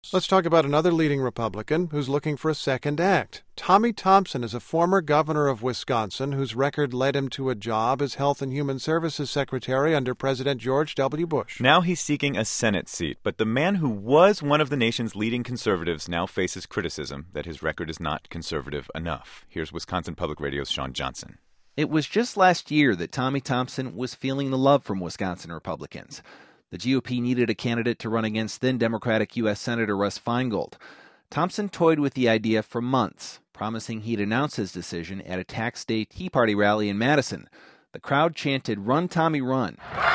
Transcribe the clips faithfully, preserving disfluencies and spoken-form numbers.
Let's talk about another leading Republican who's looking for a second act. Tommy Thompson is a former governor of Wisconsin whose record led him to a job as Health and Human Services Secretary under President George W. Bush. Now he's seeking a Senate seat, but the man who was one of the nation's leading conservatives now faces criticism that his record is not conservative enough. Here's Wisconsin Public Radio's Sean Johnson. It was just last year that Tommy Thompson was feeling the love from Wisconsin Republicans. The G O P needed a candidate to run against then Democratic U S Senator Russ Feingold. Thompson toyed with the idea for months, promising he'd announce his decision at a tax day Tea Party rally in Madison. The crowd chanted, "Run, Tommy, run,"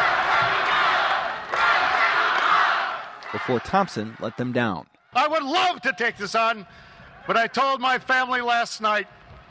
before Thompson let them down. I would love to take this on, but I told my family last night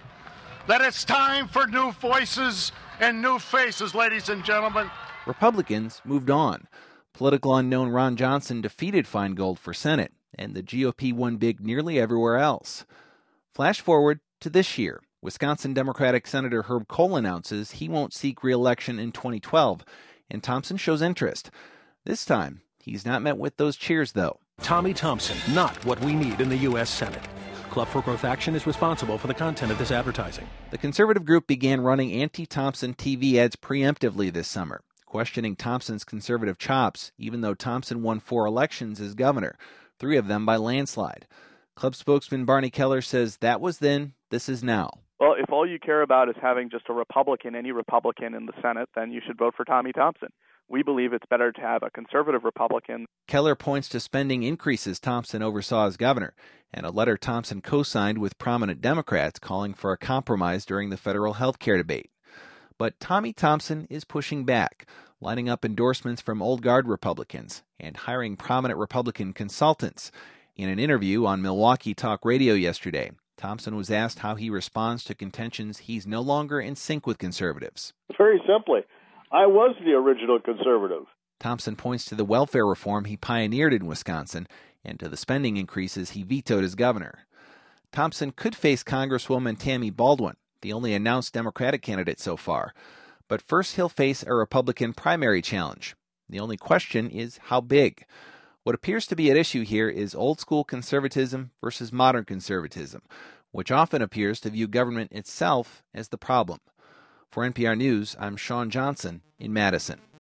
that it's time for new voices and new faces, ladies and gentlemen. Republicans moved on. Political unknown Ron Johnson defeated Feingold for Senate, and the G O P won big nearly everywhere else. Flash forward to this year. Wisconsin Democratic Senator Herb Kohl announces he won't seek re-election in twenty twelve, and Thompson shows interest. This time, he's not met with those cheers, though. Tommy Thompson, not what we need in the U S Senate. Club for Growth Action is responsible for the content of this advertising. The conservative group began running anti-Thompson T V ads preemptively this summer, questioning Thompson's conservative chops, even though Thompson won four elections as governor, three of them by landslide. Club spokesman Barney Keller says that was then, this is now. Well, if all you care about is having just a Republican, any Republican in the Senate, then you should vote for Tommy Thompson. We believe it's better to have a conservative Republican. Keller points to spending increases Thompson oversaw as governor, and a letter Thompson co-signed with prominent Democrats calling for a compromise during the federal health care debate. But Tommy Thompson is pushing back, lining up endorsements from old guard Republicans and hiring prominent Republican consultants. In an interview on Milwaukee Talk Radio yesterday, Thompson was asked how he responds to contentions he's no longer in sync with conservatives. Very simply, I was the original conservative. Thompson points to the welfare reform he pioneered in Wisconsin and to the spending increases he vetoed as governor. Thompson could face Congresswoman Tammy Baldwin, the only announced Democratic candidate so far. But first he'll face a Republican primary challenge. The only question is how big. What appears to be at issue here is old-school conservatism versus modern conservatism, which often appears to view government itself as the problem. For N P R News, I'm Sean Johnson in Madison.